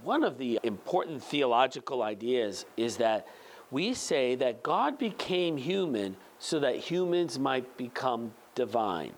One of the important theological ideas is that we say that God became human so that humans might become divine.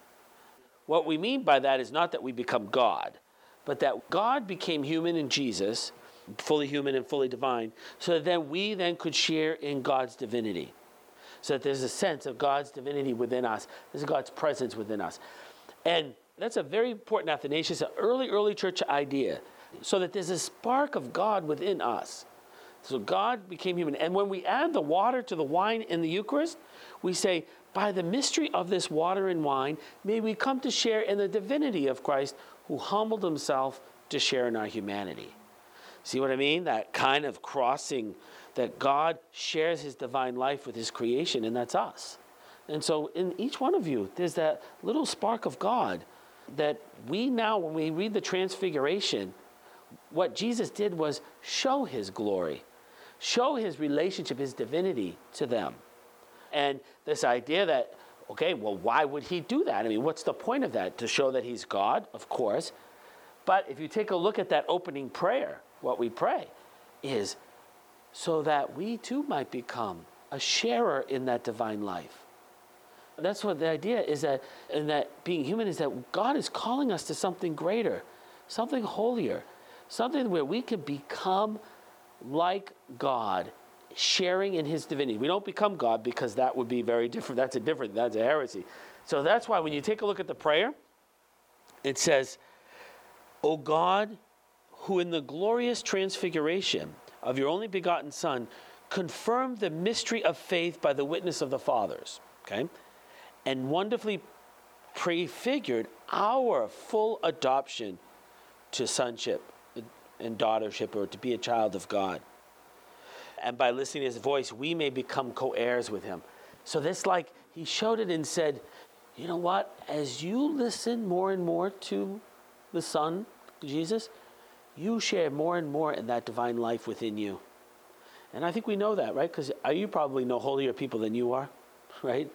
What we mean by that is not that we become God, but that God became human in Jesus, fully human and fully divine, so that then we then could share in God's divinity. So that there's a sense of God's divinity within us. There's God's presence within us. And that's a very important Athanasius, an early church idea. So that there's a spark of God within us. So God became human. And when we add the water to the wine in the Eucharist, we say, by the mystery of this water and wine, may we come to share in the divinity of Christ, who humbled himself to share in our humanity. See what I mean? That kind of crossing, that God shares his divine life with his creation, and that's us. And so in each one of you, there's that little spark of God that we now, when we read the Transfiguration, what Jesus did was show his glory, show his relationship, his divinity to them. And this idea that, okay, well, why would he do that? I mean, what's the point of that? To show that he's God, of course. But if you take a look at that opening prayer, what we pray is so that we too might become a sharer in that divine life. That's what the idea is, that, and that being human is that God is calling us to something greater, something holier, something where we can become like God, sharing in his divinity. We don't become God because that would be very different. That's a heresy. So that's why when you take a look at the prayer, it says, O God, who in the glorious transfiguration of your only begotten Son confirmed the mystery of faith by the witness of the fathers, okay, and wonderfully prefigured our full adoption to sonship and daughtership, or to be a child of God. And by listening to his voice, we may become co-heirs with him. So this, like, he showed it and said, you know what? As you listen more and more to the Son, Jesus, you share more and more in that divine life within you. And I think we know that, right? Because you probably know holier people than you are, right?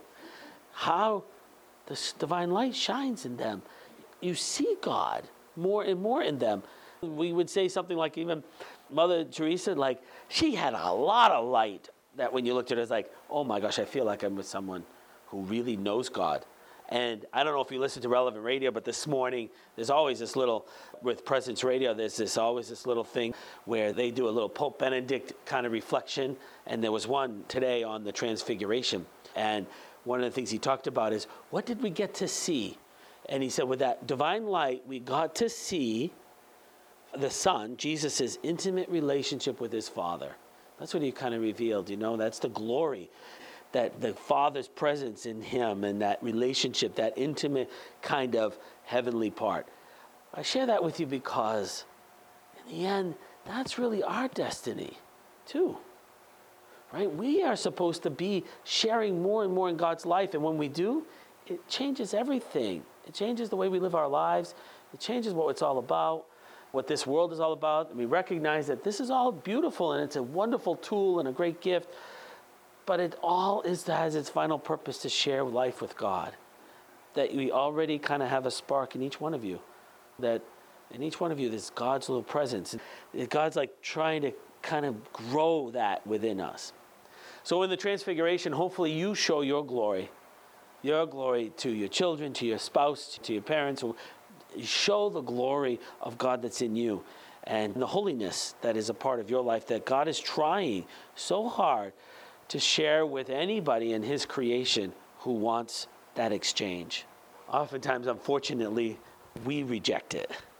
How this divine light shines in them. You see God more and more in them. We would say something like, even Mother Teresa, like, she had a lot of light that when you looked at her, it's like, oh my gosh, I feel like I'm with someone who really knows God. And I don't know if you listen to Relevant Radio, but this morning, there's always this little, with Presence Radio, there's always this little thing where they do a little Pope Benedict kind of reflection. And there was one today on the Transfiguration. And one of the things he talked about is, what did we get to see? And he said, with that divine light, we got to see the Son, Jesus' intimate relationship with his Father. That's what he kind of revealed, that's the glory, that the Father's presence in him and that relationship, that intimate kind of heavenly part. I share that with you because in the end, that's really our destiny too, right? We are supposed to be sharing more and more in God's life, and when we do, it changes everything. It changes the way we live our lives. It changes what it's all about, what this world is all about. And we recognize that this is all beautiful and it's a wonderful tool and a great gift, but it all has its final purpose to share life with God. That we already kind of have a spark in each one of you. That in each one of you there's God's little presence. God's like trying to kind of grow that within us. So in the Transfiguration, hopefully you show your glory to your children, to your spouse, to your parents. Show the glory of God that's in you and the holiness that is a part of your life, that God is trying so hard to share with anybody in his creation who wants that exchange. Oftentimes, unfortunately, we reject it.